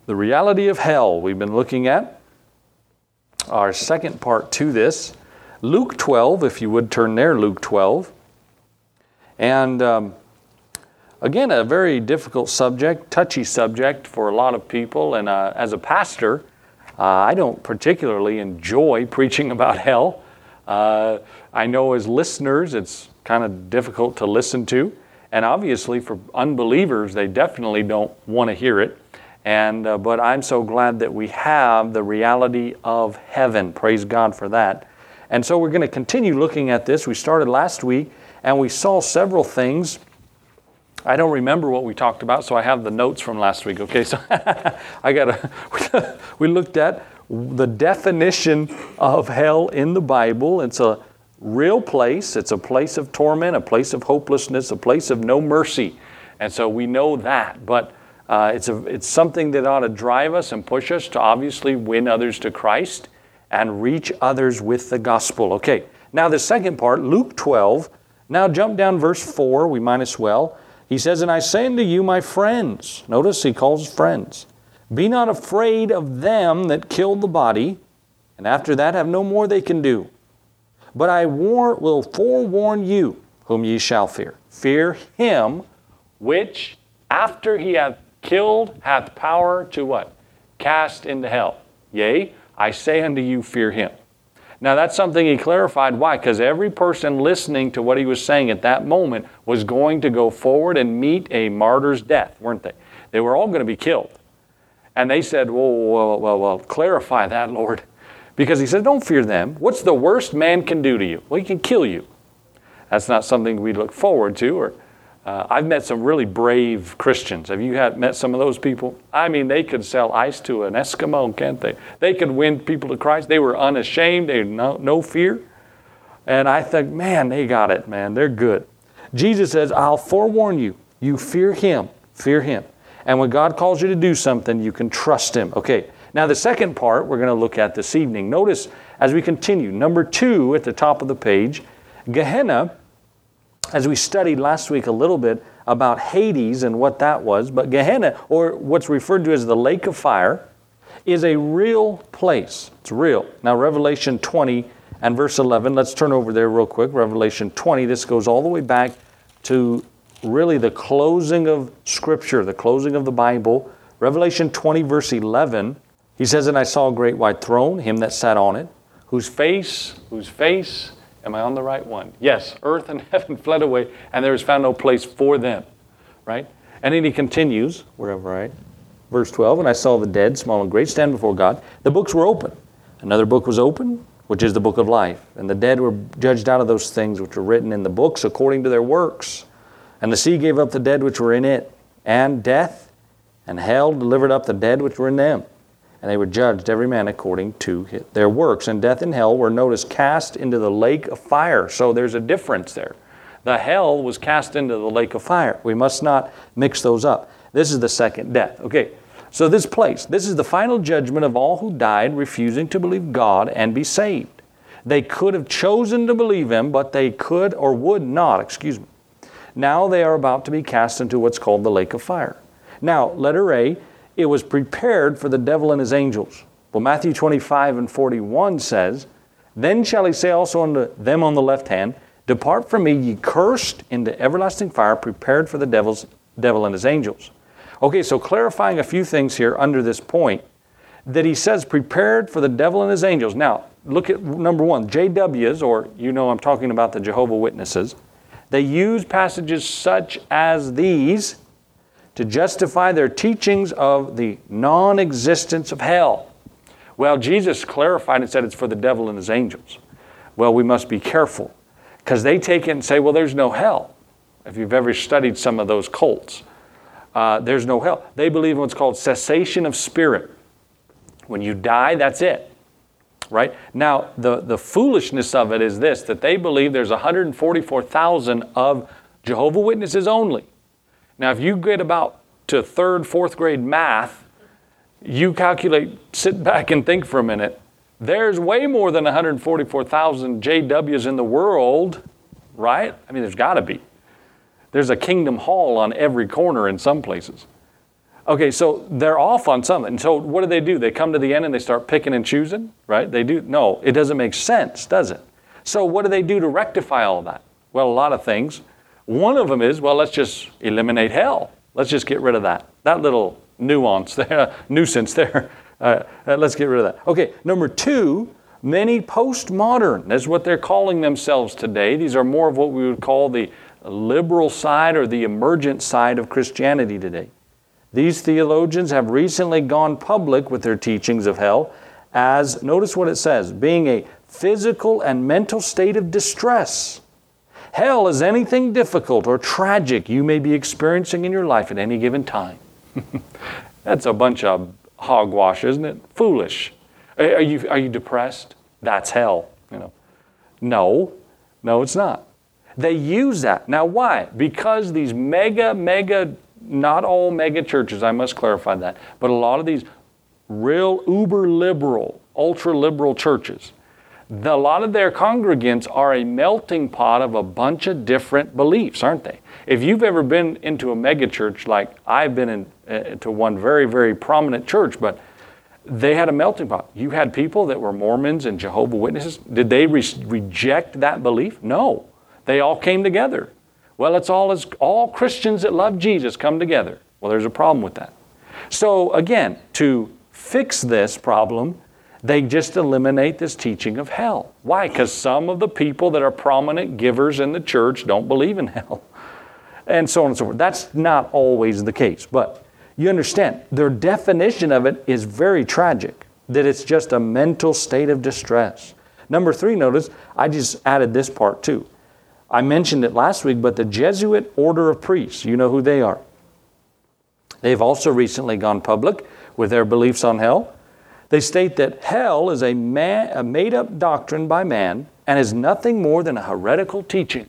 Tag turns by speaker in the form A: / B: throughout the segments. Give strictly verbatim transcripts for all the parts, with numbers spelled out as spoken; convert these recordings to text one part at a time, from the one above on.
A: The reality of hell we've been looking at. Our second part to this. Luke twelve, if you would turn there, Luke twelve. And um, again, a very difficult subject, touchy subject for a lot of people. And uh, as a pastor, uh, I don't particularly enjoy preaching about hell. Uh, I know as listeners, it's kind of difficult to listen to. And obviously for unbelievers, they definitely don't want to hear it. And uh, but I'm so glad that we have the reality of heaven. Praise God for that. And so we're going to continue looking at this. We started last week, and we saw several things. I don't remember what we talked about, so I have the notes from last week. Okay, so I got to. We looked at the definition of hell in the Bible. It's a real place. It's a place of torment, a place of hopelessness, a place of no mercy. And so we know that, but Uh, it's, a, it's something that ought to drive us and push us to obviously win others to Christ and reach others with the gospel. Okay, now the second part, Luke twelve. Now jump down verse four, we might as well. He says, "And I say unto you, my friends," notice he calls friends, "be not afraid of them that kill the body, and after that have no more they can do. But I war- will forewarn you whom ye shall fear. Fear him which after he hath killed hath power to what? Cast into hell. Yea, I say unto you, fear him." Now that's something he clarified. Why? Because every person listening to what he was saying at that moment was going to go forward and meet a martyr's death, weren't they? They were all going to be killed. And they said, well, well, well, well, clarify that, Lord. Because he said, don't fear them. What's the worst man can do to you? Well, he can kill you. That's not something we look forward to. Or Uh, I've met some really brave Christians. Have you had, met some of those people? I mean, they could sell ice to an Eskimo, can't they? They could win people to Christ. They were unashamed. They had no, no fear. And I think, man, they got it, man. They're good. Jesus says, I'll forewarn you. You fear him. Fear him. And when God calls you to do something, you can trust him. Okay, now the second part we're going to look at this evening. Notice as we continue, number two at the top of the page, Gehenna. As we studied last week a little bit about Hades and what that was, but Gehenna, or what's referred to as the lake of fire, is a real place. It's real. Now Revelation twenty and verse eleven, let's turn over there real quick. Revelation twenty, this goes all the way back to really the closing of Scripture, the closing of the Bible. Revelation twenty verse eleven, he says, "And I saw a great white throne, him that sat on it, whose face, whose face, am I on the right one? Yes, earth and heaven fled away, and there was found no place for them." Right? And then he continues, wherever, right? Verse twelve, "And I saw the dead, small and great, stand before God. The books were open. Another book was open, which is the book of life. And the dead were judged out of those things which were written in the books according to their works. And the sea gave up the dead which were in it. And death and hell delivered up the dead which were in them. And they were judged, every man according to their works. And death and hell were, notice, cast into the lake of fire." So there's a difference there. The hell was cast into the lake of fire. We must not mix those up. This is the second death. Okay, so this place, this is the final judgment of all who died refusing to believe God and be saved. They could have chosen to believe him, but they could or would not, excuse me. Now they are about to be cast into what's called the lake of fire. Now, letter A, it was prepared for the devil and his angels. Well, Matthew twenty-five and forty-one says, "Then shall he say also unto them on the left hand, Depart from me, ye cursed, into everlasting fire, prepared for the devil's, devil and his angels." Okay, so clarifying a few things here under this point, that he says prepared for the devil and his angels. Now, look at number one, J Ws, or you know I'm talking about the Jehovah's Witnesses. They use passages such as these to justify their teachings of the non-existence of hell. Well, Jesus clarified and said it's for the devil and his angels. Well, we must be careful, because they take it and say, well, there's no hell. If you've ever studied some of those cults, uh, there's no hell. They believe in what's called cessation of spirit. When you die, that's it. Right? Now, the, the foolishness of it is this, that they believe there's one hundred forty-four thousand of Jehovah's Witnesses only. Now, if you get about to third, fourth grade math, you calculate, sit back and think for a minute. There's way more than one hundred forty-four thousand J Ws in the world, right? I mean, there's got to be. There's a Kingdom Hall on every corner in some places. Okay, so they're off on something. So what do they do? They come to the end and they start picking and choosing, right? They do. No, it doesn't make sense, does it? So what do they do to rectify all of that? Well, a lot of things. One of them is, well, let's just eliminate hell. Let's just get rid of that. That little nuance there, nuisance there. Uh, let's get rid of that. Okay, number two, many postmodern, that's what they're calling themselves today. These are more of what we would call the liberal side or the emergent side of Christianity today. These theologians have recently gone public with their teachings of hell as, notice what it says, being a physical and mental state of distress. Hell is anything difficult or tragic you may be experiencing in your life at any given time. That's a bunch of hogwash, isn't it? Foolish. Are you, are you depressed? That's hell. You know. No, no, it's not. They use that. Now why? Because these mega, mega, not all mega churches, I must clarify that, but a lot of these real uber liberal, ultra liberal churches, the, a lot of their congregants are a melting pot of a bunch of different beliefs, aren't they? If you've ever been into a mega church, like I've been in, uh, to one very, very prominent church, but they had a melting pot. You had people that were Mormons and Jehovah's Witnesses. Did they re- reject that belief? No. They all came together. Well, it's all as all Christians that love Jesus come together. Well, there's a problem with that. So again, to fix this problem, they just eliminate this teaching of hell. Why? Because some of the people that are prominent givers in the church don't believe in hell. And so on and so forth. That's not always the case. But you understand, their definition of it is very tragic. That it's just a mental state of distress. Number three, notice, I just added this part too. I mentioned it last week, but the Jesuit Order of Priests, you know who they are. They've also recently gone public with their beliefs on hell. They state that hell is a, man, a made-up doctrine by man and is nothing more than a heretical teaching.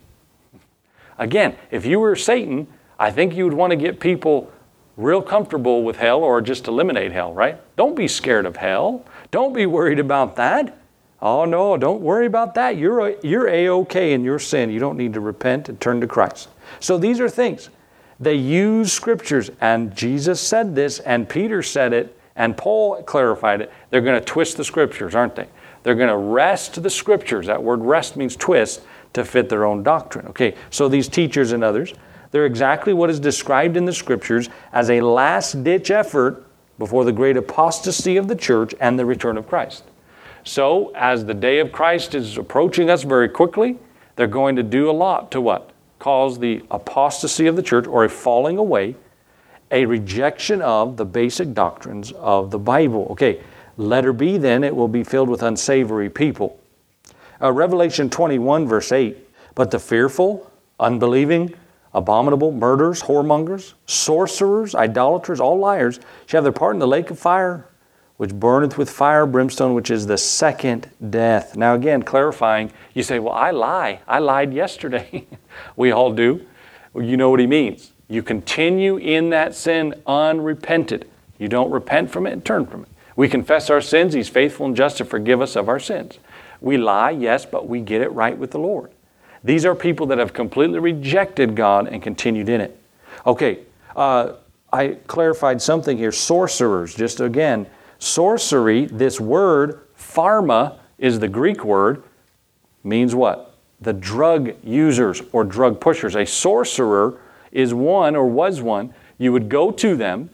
A: Again, if you were Satan, I think you would want to get people real comfortable with hell or just eliminate hell, right? Don't be scared of hell. Don't be worried about that. Oh no, don't worry about that. You're, a, you're A-okay in your sin. You don't need to repent and turn to Christ. So these are things. They use scriptures, and Jesus said this, and Peter said it, and Paul clarified it. They're going to twist the scriptures, aren't they? They're going to wrest the scriptures. That word wrest means twist to fit their own doctrine. Okay, so these teachers and others, they're exactly what is described in the scriptures as a last-ditch effort before the great apostasy of the church and the return of Christ. So, as the day of Christ is approaching us very quickly, they're going to do a lot to what? Cause the apostasy of the church, or a falling away, a rejection of the basic doctrines of the Bible. Okay, letter B then, it will be filled with unsavory people. Uh, Revelation twenty-one verse eight, but the fearful, unbelieving, abominable, murderers, whoremongers, sorcerers, idolaters, all liars, shall have their part in the lake of fire, which burneth with fire, brimstone, which is the second death. Now again, clarifying, you say, well, I lie. I lied yesterday. We all do. Well, you know what he means. You continue in that sin unrepented. You don't repent from it and turn from it. We confess our sins. He's faithful and just to forgive us of our sins. We lie, yes, but we get it right with the Lord. These are people that have completely rejected God and continued in it. Okay, uh, I clarified something here. Sorcerers, just again, sorcery, this word, pharma, is the Greek word, means what? The drug users or drug pushers. A sorcerer is one or was one. You would go to them,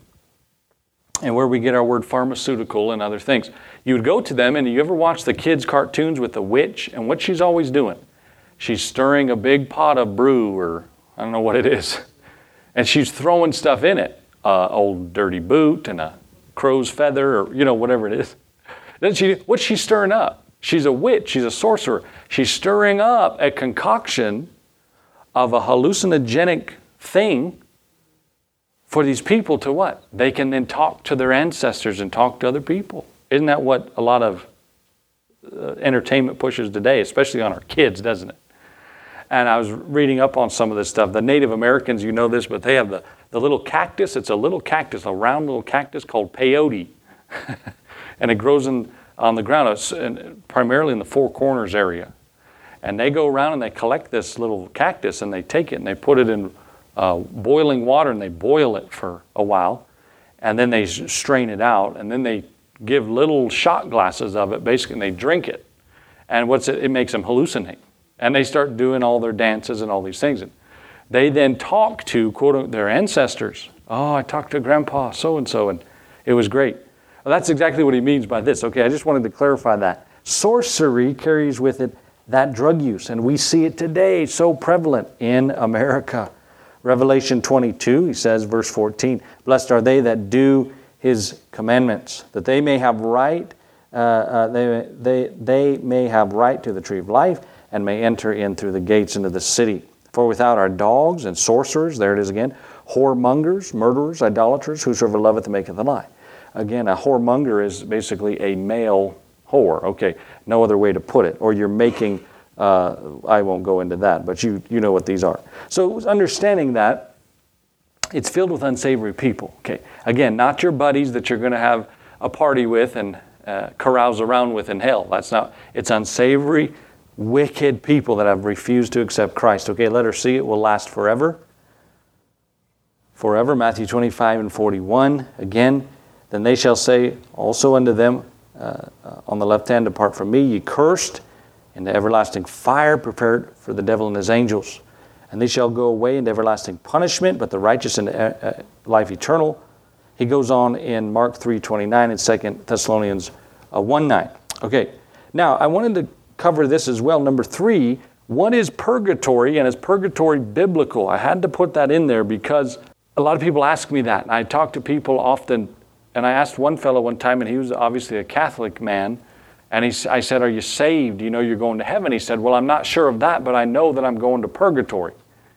A: and where we get our word pharmaceutical and other things. You would go to them, and you ever watch the kids' cartoons with the witch, and what she's always doing? She's stirring a big pot of brew, or I don't know what it is, and she's throwing stuff in it. Uh, old dirty boot and a crow's feather, or you know, whatever it is. Then she, what's she stirring up? She's a witch, she's a sorcerer. She's stirring up a concoction of a hallucinogenic thing for these people to what? They can then talk to their ancestors and talk to other people. Isn't that what a lot of uh, entertainment pushes today, especially on our kids, doesn't it? And I was reading up on some of this stuff. The Native Americans, you know this, but they have the, the little cactus. It's a little cactus, a round little cactus called peyote. And it grows in, on the ground, it's in, primarily in the Four Corners area. And they go around and they collect this little cactus and they take it and they put it in uh, boiling water and they boil it for a while. and then they strain it out, and then they give little shot glasses of it, basically, and they drink it. And what's it? It makes them hallucinate. And they start doing all their dances and all these things. And they then talk to, quote, their ancestors. Oh, I talked to Grandpa so-and-so, and it was great. Well, that's exactly what he means by this. Okay, I just wanted to clarify that. Sorcery carries with it that drug use, and we see it today so prevalent in America. Revelation twenty-two, he says, verse fourteen, blessed are they that do his commandments, that they may have right, uh, uh, they, they, they may have right to the tree of life, and may enter in through the gates into the city. For without our dogs and sorcerers, there it is again, whoremongers, murderers, idolaters, whosoever loveth maketh a lie. Again, a whoremonger is basically a male whore. Okay, no other way to put it. Or you're making, uh, I won't go into that, but you, you know what these are. So understanding that, it's filled with unsavory people. Okay, again, not your buddies that you're going to have a party with and uh, carouse around with in hell. That's not, it's unsavory, wicked people that have refused to accept Christ. Okay, letter C, it will last forever. Forever, Matthew twenty-five and forty-one. Again, then they shall say also unto them uh, uh, on the left hand, depart from me, ye cursed, into everlasting fire prepared for the devil and his angels. And they shall go away into everlasting punishment, but the righteous into uh, life eternal. He goes on in Mark three twenty-nine and Second Thessalonians uh, one nine. Okay, now I wanted to cover this as well. Number three, what is purgatory, and is purgatory biblical? I had to put that in there because a lot of people ask me that. And I talk to people often, and I asked one fellow one time, and he was obviously a Catholic man, and he, I said, are you saved? You know you're going to heaven? He said, well, I'm not sure of that, but I know that I'm going to purgatory.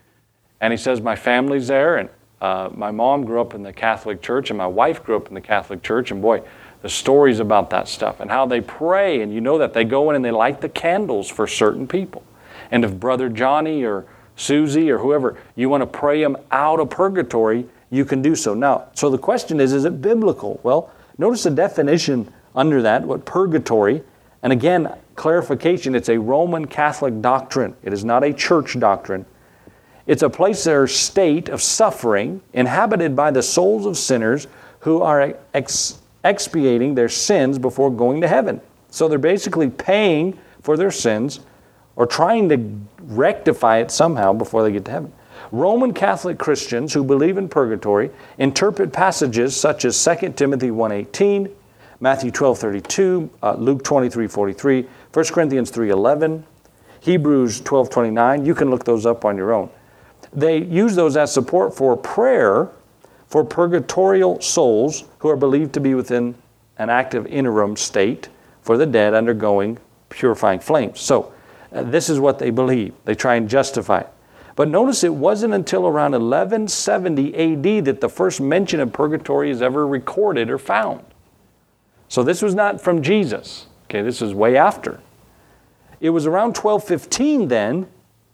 A: And he says, my family's there, and uh, my mom grew up in the Catholic Church, and my wife grew up in the Catholic Church, and boy, the stories about that stuff, and how they pray, and you know that they go in and they light the candles for certain people. And if Brother Johnny or Susie or whoever, you want to pray them out of purgatory, you can do so. Now, so the question is, is it biblical? Well, notice the definition under that, what purgatory, and again, clarification, it's a Roman Catholic doctrine. It is not a church doctrine. It's a place or state of suffering inhabited by the souls of sinners who are ex- expiating their sins before going to heaven. So they're basically paying for their sins or trying to rectify it somehow before they get to heaven. Roman Catholic Christians who believe in purgatory interpret passages such as Second Timothy one eighteen, Matthew twelve thirty-two, uh, Luke twenty-three forty-three, First Corinthians three eleven, Hebrews twelve twenty-nine. You can look those up on your own. They use those as support for prayer for purgatorial souls who are believed to be within an active interim state for the dead undergoing purifying flames. So uh, this is what they believe. They try and justify it. But notice it wasn't until around eleven seventy A D that the first mention of purgatory is ever recorded or found. So this was not from Jesus. Okay, this is way after. It was around twelve fifteen then,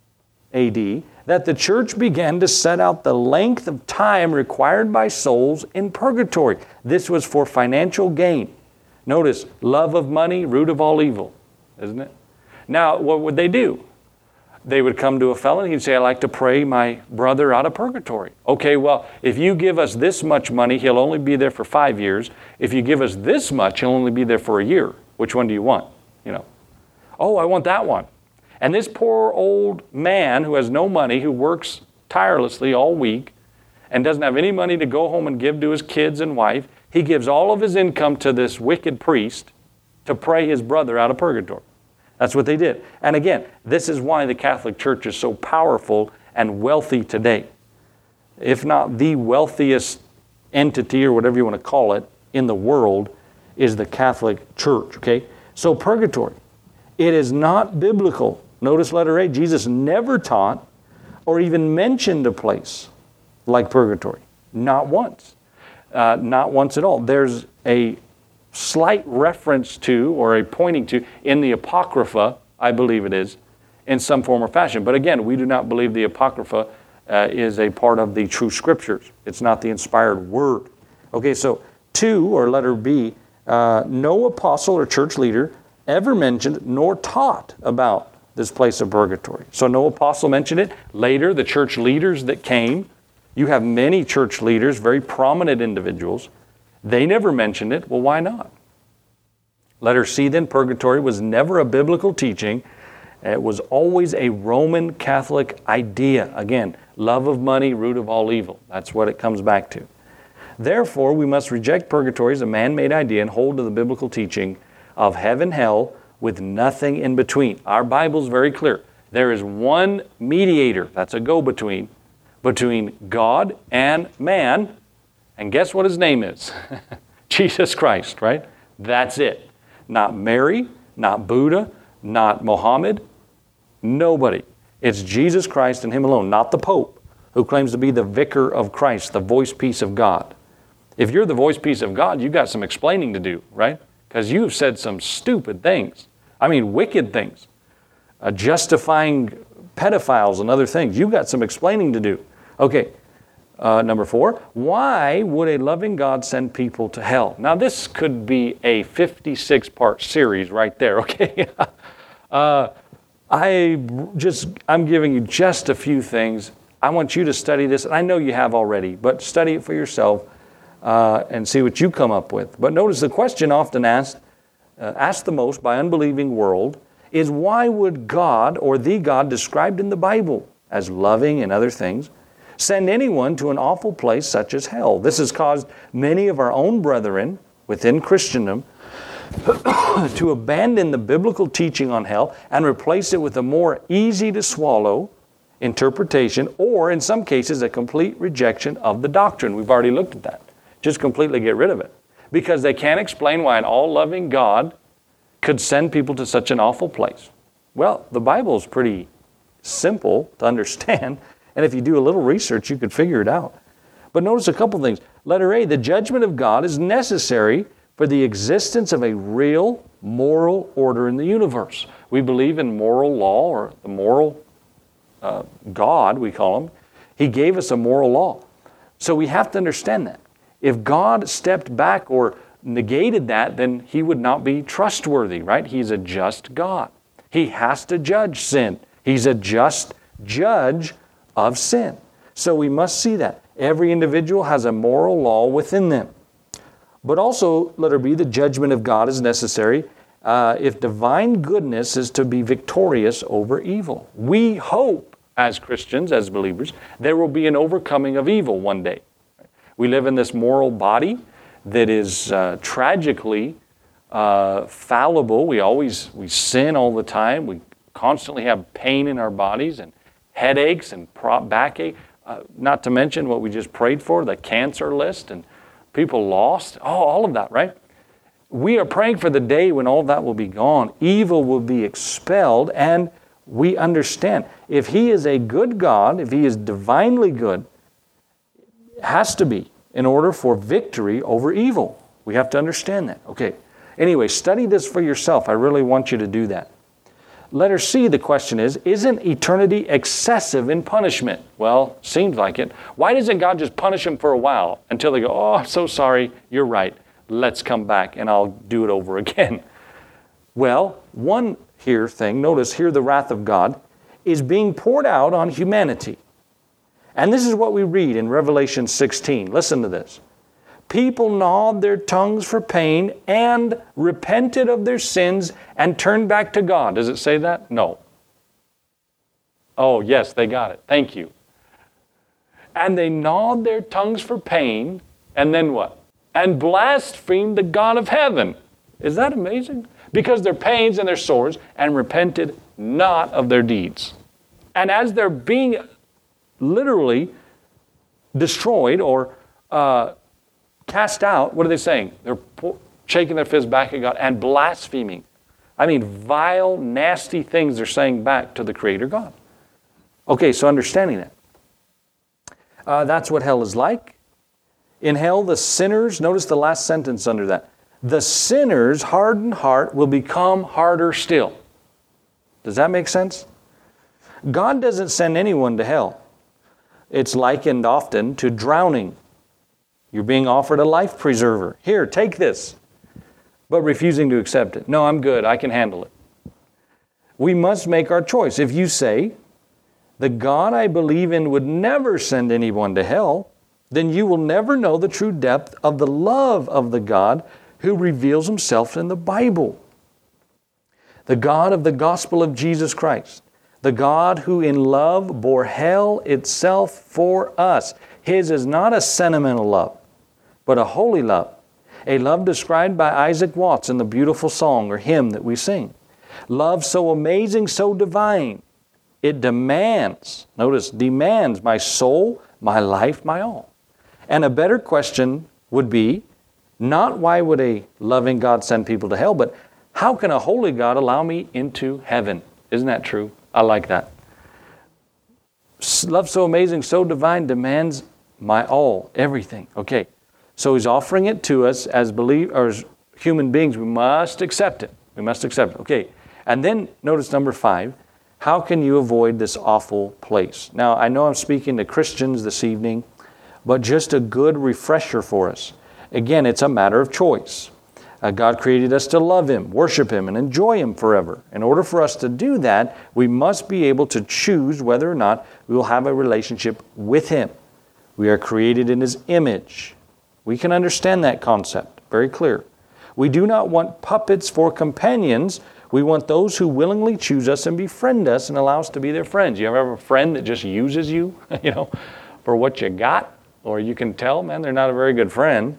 A: A D, that the church began to set out the length of time required by souls in purgatory. This was for financial gain. Notice, love of money, root of all evil, isn't it? Now, what would they do? They would come to a fellow and he'd say, I'd like to pray my brother out of purgatory. Okay, well, if you give us this much money, he'll only be there for five years. If you give us this much, he'll only be there for a year. Which one do you want? You know, oh, I want that one. And this poor old man who has no money, who works tirelessly all week and doesn't have any money to go home and give to his kids and wife, he gives all of his income to this wicked priest to pray his brother out of purgatory. That's what they did. And again, this is why the Catholic Church is so powerful and wealthy today. If not the wealthiest entity or whatever you want to call it in the world is the Catholic Church, okay? So purgatory, it is not biblical. Notice letter A, Jesus never taught or even mentioned a place like purgatory. Not once. Uh, not once at all. There's a slight reference to or a pointing to in the Apocrypha, I believe it is, in some form or fashion. But again, we do not believe the Apocrypha uh, is a part of the true Scriptures. It's not the inspired Word. Okay, so two, or letter B, uh, no apostle or church leader ever mentioned nor taught about this place of purgatory. So no apostle mentioned it. Later, the church leaders that came, you have many church leaders, very prominent individuals, They never mentioned it. Well, why not? Letter C then, purgatory was never a biblical teaching. It was always a Roman Catholic idea. Again, love of money, root of all evil. That's what it comes back to. Therefore, we must reject purgatory as a man-made idea and hold to the biblical teaching of heaven, hell, with nothing in between. Our Bible's very clear. There is one mediator, that's a go-between, between God and man. And guess what his name is? Jesus Christ, right? That's it. Not Mary, not Buddha, not Mohammed, nobody. It's Jesus Christ and Him alone, not the Pope, who claims to be the vicar of Christ, the voice piece of God. If you're the voice piece of God, you've got some explaining to do, right? Because you've said some stupid things. I mean, wicked things. Uh, justifying pedophiles and other things. You've got some explaining to do. Okay, uh, number four, why would a loving God send people to hell? Now, this could be a fifty-six part series right there, okay? uh, I just, I'm giving you just a few things. I want you to study this, and I know you have already, but study it for yourself uh, and see what you come up with. But notice the question often asked, uh, asked the most by unbelieving world is, why would God, or the God described in the Bible as loving and other things, send anyone to an awful place such as hell? This has caused many of our own brethren within Christendom to abandon the biblical teaching on hell and replace it with a more easy to swallow interpretation, or in some cases a complete rejection of the doctrine. We've already looked at that. Just completely get rid of it. Because they can't explain why an all-loving God could send people to such an awful place. Well, the Bible is pretty simple to understand, and if you do a little research, you could figure it out. But notice a couple things. Letter A, the judgment of God is necessary for the existence of a real moral order in the universe. We believe in moral law, or the moral uh, God, we call him. He gave us a moral law. So we have to understand that. If God stepped back or negated that, then He would not be trustworthy, right? He's a just God. He has to judge sin. He's a just judge of sin. So we must see that. Every individual has a moral law within them. But also, letter B, the judgment of God is necessary uh, if divine goodness is to be victorious over evil. We hope, as Christians, as believers, there will be an overcoming of evil one day. We live in this moral body that is uh, tragically uh, fallible. We always, we sin all the time. We constantly have pain in our bodies and headaches and backache. Uh, not to mention what we just prayed for, the cancer list and people lost. Oh, all of that, right? We are praying for the day when all that will be gone. Evil will be expelled, and we understand. If He is a good God, if He is divinely good, it has to be in order for victory over evil. We have to understand that. Okay. Anyway, study this for yourself. I really want you to do that. Letter C, the question is, isn't eternity excessive in punishment? Well, seems like it. Why doesn't God just punish them for a while until they go, oh, I'm so sorry, you're right, let's come back and I'll do it over again? Well, one here thing, notice here the wrath of God is being poured out on humanity. And this is what we read in Revelation sixteen. Listen to this. People gnawed their tongues for pain and repented of their sins and turned back to God. Does it say that? No. Oh, yes, they got it. Thank you. And they gnawed their tongues for pain, and then what? And blasphemed the God of heaven. Is that amazing? Because their pains and their sores, and repented not of their deeds. And as they're being literally destroyed or uh, cast out, what are they saying? They're po- shaking their fists back at God and blaspheming. I mean, vile, nasty things they're saying back to the Creator God. Okay, so understanding that. Uh, that's what hell is like. In hell, the sinners, notice the last sentence under that. The sinner's hardened heart will become harder still. Does that make sense? God doesn't send anyone to hell. It's likened often to drowning. You're being offered a life preserver. Here, take this. But refusing to accept it. No, I'm good. I can handle it. We must make our choice. If you say, the God I believe in would never send anyone to hell, then you will never know the true depth of the love of the God who reveals himself in the Bible. The God of the gospel of Jesus Christ, the God who in love bore hell itself for us. His is not a sentimental love, but a holy love, a love described by Isaac Watts in the beautiful song or hymn that we sing. Love so amazing, so divine, it demands, notice, demands my soul, my life, my all. And a better question would be, not why would a loving God send people to hell, but how can a holy God allow me into heaven? Isn't that true? I like that. Love so amazing, so divine, demands my all, everything. Okay, so he's offering it to us as believe, or as human beings. We must accept it. We must accept it. Okay, and then notice number five, how can you avoid this awful place? Now, I know I'm speaking to Christians this evening, but just a good refresher for us. Again, it's a matter of choice. Uh, God created us to love Him, worship Him, and enjoy Him forever. In order for us to do that, we must be able to choose whether or not we will have a relationship with Him. We are created in His image. We can understand that concept, very clear. We do not want puppets for companions. We want those who willingly choose us and befriend us and allow us to be their friends. You ever have a friend that just uses you, you know, for what you got? Or you can tell, man, they're not a very good friend.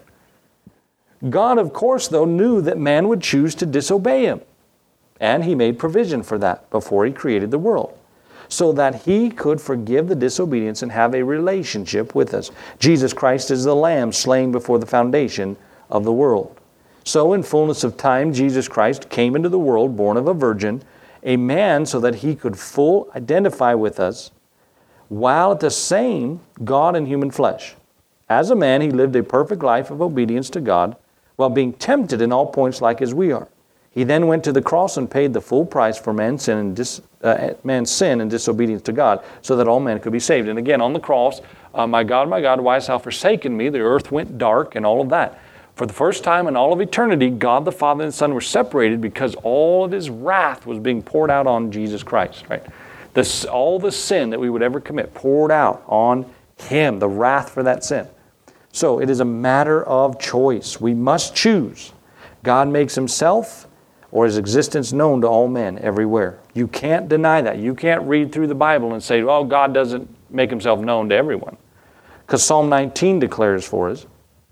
A: God, of course, though, knew that man would choose to disobey Him. And He made provision for that before He created the world, so that He could forgive the disobedience and have a relationship with us. Jesus Christ is the Lamb slain before the foundation of the world. So in fullness of time, Jesus Christ came into the world, born of a virgin, a man so that He could full identify with us, while at the same God in human flesh. As a man, He lived a perfect life of obedience to God, while being tempted in all points like as we are. He then went to the cross and paid the full price for man's sin and dis, uh, man's sin and disobedience to God, so that all men could be saved. And again, on the cross, uh, my God, my God, why hast thou forsaken me? The earth went dark and all of that. For the first time in all of eternity, God the Father and the Son were separated because all of His wrath was being poured out on Jesus Christ. Right? This, all the sin that we would ever commit poured out on Him, the wrath for that sin. So it is a matter of choice. We must choose. God makes Himself or His existence known to all men everywhere. You can't deny that. You can't read through the Bible and say, oh, God doesn't make Himself known to everyone. Because Psalm nineteen declares for us,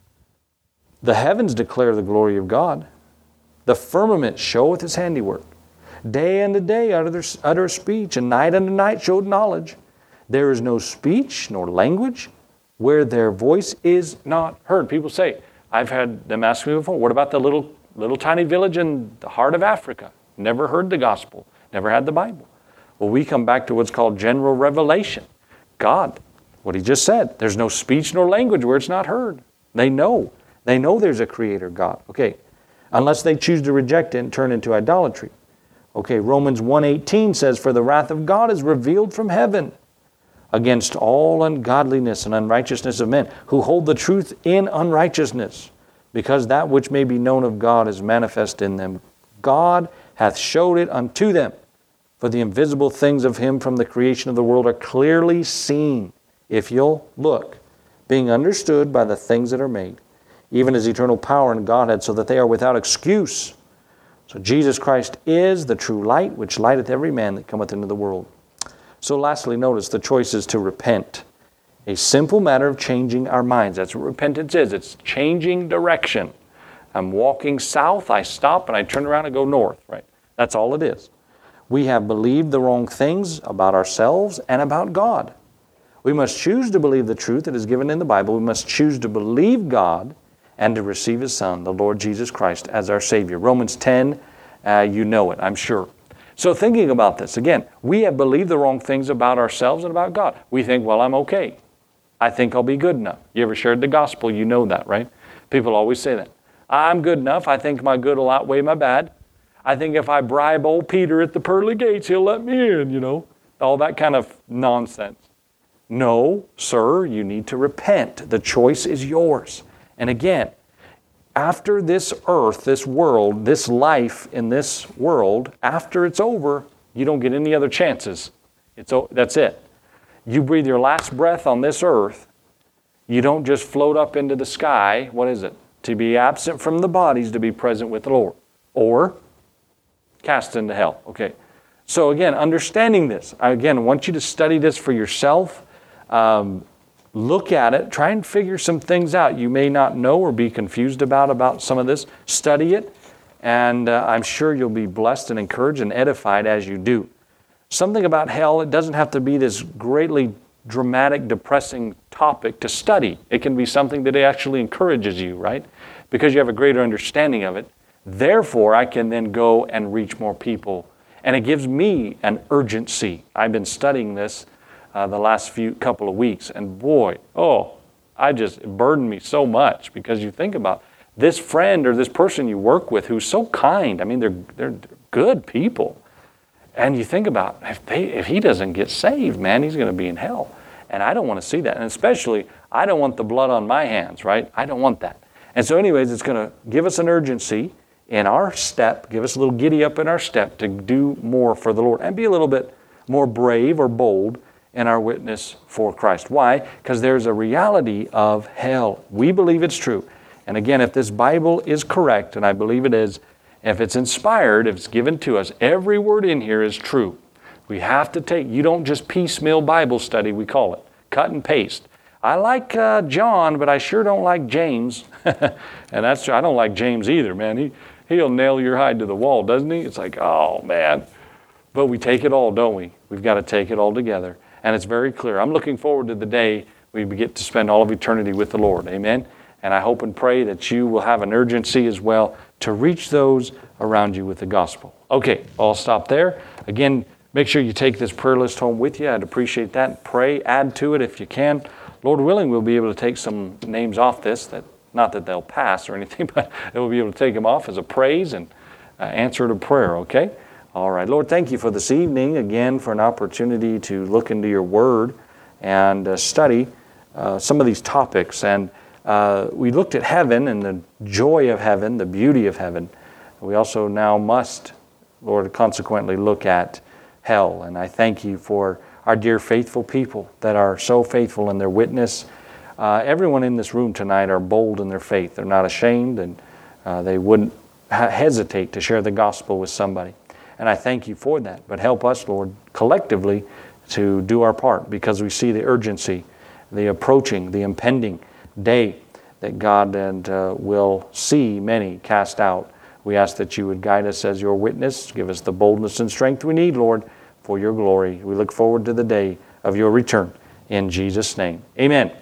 A: the heavens declare the glory of God. The firmament showeth His handiwork. Day unto day utter, utter speech, and night unto night showeth knowledge. There is no speech nor language where their voice is not heard. People say, I've had them ask me before, what about the little little tiny village in the heart of Africa? Never heard the gospel, never had the Bible. Well, we come back to what's called general revelation. God, what He just said, there's no speech nor language where it's not heard. They know. They know there's a creator God. Okay, unless they choose to reject it and turn into idolatry. Okay, Romans one eighteen says, for the wrath of God is revealed from heaven against all ungodliness and unrighteousness of men who hold the truth in unrighteousness, because that which may be known of God is manifest in them. God hath showed it unto them. For the invisible things of Him from the creation of the world are clearly seen, if you'll look, being understood by the things that are made, even His eternal power and Godhead, so that they are without excuse. So Jesus Christ is the true light, which lighteth every man that cometh into the world. So lastly, notice the choice is to repent. A simple matter of changing our minds. That's what repentance is. It's changing direction. I'm walking south, I stop, and I turn around and go north. Right? That's all it is. We have believed the wrong things about ourselves and about God. We must choose to believe the truth that is given in the Bible. We must choose to believe God and to receive His Son, the Lord Jesus Christ, as our Savior. Romans ten, uh, you know it, I'm sure. So thinking about this, again, we have believed the wrong things about ourselves and about God. We think, well, I'm okay. I think I'll be good enough. You ever shared the gospel? You know that, right? People always say that. I'm good enough. I think my good will outweigh my bad. I think if I bribe old Peter at the pearly gates, he'll let me in, you know. All that kind of nonsense. No, sir, you need to repent. The choice is yours. And again, after this earth, this world, this life in this world, after it's over, you don't get any other chances. It's That's it. You breathe your last breath on this earth, You don't just float up into the sky. What is it? To be absent from the bodies, to be present with the Lord. Or cast into hell. Okay. So again, understanding this. Again, I want you to study this for yourself. Um, look at it. Try and figure some things out you may not know or be confused about, about some of this. Study it. And uh, I'm sure you'll be blessed and encouraged and edified as you do. Something about hell, it doesn't have to be this greatly dramatic, depressing topic to study. It can be something that actually encourages you, right? Because you have a greater understanding of it. Therefore, I can then go and reach more people. And it gives me an urgency. I've been studying this uh, the last few couple of weeks. And boy, oh, I just, it burdened me so much because you think about this friend or this person you work with who's so kind. I mean, they're they're good people. And you think about, if they if he doesn't get saved, man, he's going to be in hell. And I don't want to see that. And especially, I don't want the blood on my hands, right? I don't want that. And so anyways, it's going to give us an urgency in our step, give us a little giddy up in our step to do more for the Lord and be a little bit more brave or bold in our witness for Christ. Why? Because there's a reality of hell. We believe it's true. And again, if this Bible is correct, and I believe it is, if it's inspired, if it's given to us, every word in here is true. We have to take, you don't just piecemeal Bible study, we call it, cut and paste. I like uh, John, but I sure don't like James. And that's true. I don't like James either, man. He, he'll nail your hide to the wall, doesn't he? It's like, oh, man. But we take it all, don't we? We've got to take it all together. And it's very clear. I'm looking forward to the day we get to spend all of eternity with the Lord. Amen? And I hope and pray that you will have an urgency as well to reach those around you with the gospel. Okay, I'll stop there. Again, make sure you take this prayer list home with you. I'd appreciate that. Pray, add to it if you can. Lord willing, we'll be able to take some names off this. That not that they'll pass or anything, but we'll be able to take them off as a praise and uh, answer to prayer, okay? All right. Lord, thank you for this evening, again, for an opportunity to look into your word and uh, study uh, some of these topics. And Uh, we looked at heaven and the joy of heaven, the beauty of heaven. We also now must, Lord, consequently look at hell. And I thank you for our dear faithful people that are so faithful in their witness. Uh, everyone in this room tonight are bold in their faith. They're not ashamed, and uh, they wouldn't ha- hesitate to share the gospel with somebody. And I thank you for that. But help us, Lord, collectively to do our part, because we see the urgency, the approaching, the impending day that God and uh, will see many cast out. We ask that you would guide us as your witness. Give us the boldness and strength we need, Lord, for your glory. We look forward to the day of your return. In Jesus' name, amen.